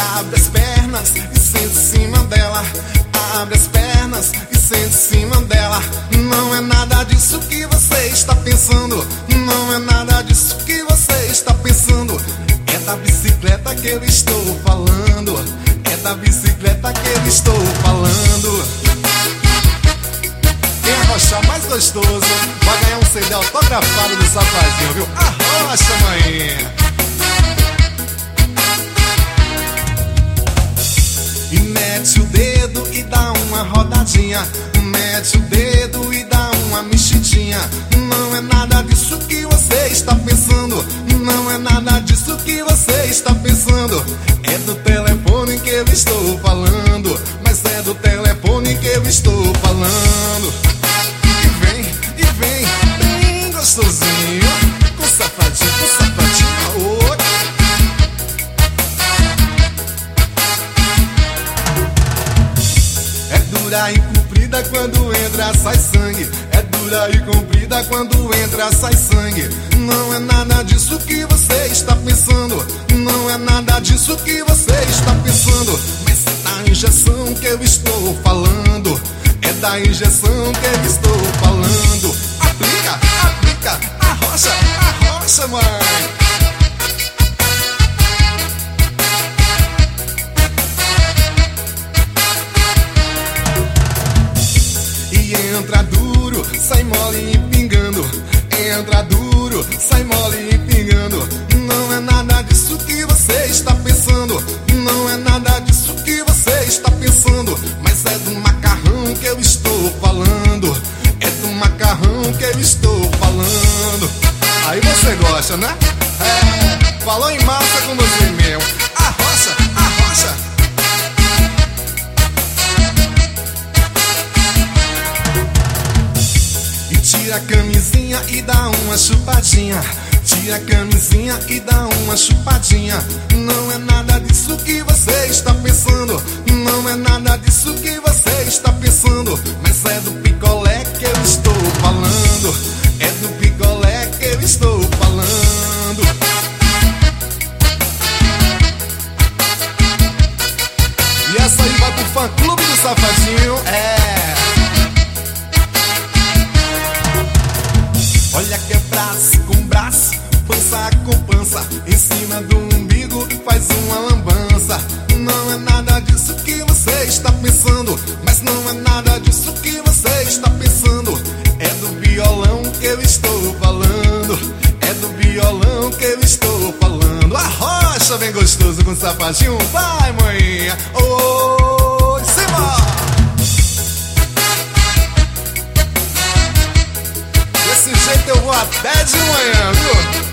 Abre as pernas e sente em cima dela. Abre as pernas e sente em cima dela. Não é nada disso que você está pensando. Não é nada disso que você está pensando. É da bicicleta que eu estou falando. É da bicicleta que eu estou falando. Quem arrochar mais gostoso vai ganhar um CD autografado do Safadinho, viu? Arrocha, maninha! E mete o dedo e dá uma rodadinha. Mete o dedo e dá uma mexidinha. Não é nada disso que você está pensando. Não é nada disso que você está pensando. É do telefone que eu estou falando. Mas é do telefone que eu estou falando. E vem, bem gostosinho. Com safadinho, oi. É dura e comprida quando entra, sai sangue. É dura e comprida quando entra, sai sangue. Não é nada disso que você está pensando. Não é nada disso que você está pensando. Mas é da injeção que eu estou falando. É da injeção que eu estou falando. Aplica, aplica, arrocha, mãe. Entra duro, sai mole e pingando. Entra duro, sai mole e pingando. Não é nada disso que você está pensando. Não é nada disso que você está pensando. Mas é do macarrão que eu estou falando. É do macarrão que eu estou falando. Aí você gosta, né? É, falou em massa com você mesmo. Arrocha, arrocha. Tira a camisinha e dá uma chupadinha. Tira a camisinha e dá uma chupadinha. Não é nada disso que você está pensando. Não é nada disso que você está pensando. Mas é do picolé que eu estou falando. É do picolé que eu estou falando. E essa aí vai pro fã clube do Safadinho. Olha que é braço com braço, pança com pança. Em cima do umbigo faz uma lambança. Não é nada disso que você está pensando. Mas não é nada disso que você está pensando. É do violão que eu estou falando. É do violão que eu estou falando. Arrocha bem gostoso com Safadinho. Vai, maninha. Oh, de cima. Desse jeito eu vou até de manhã, viu?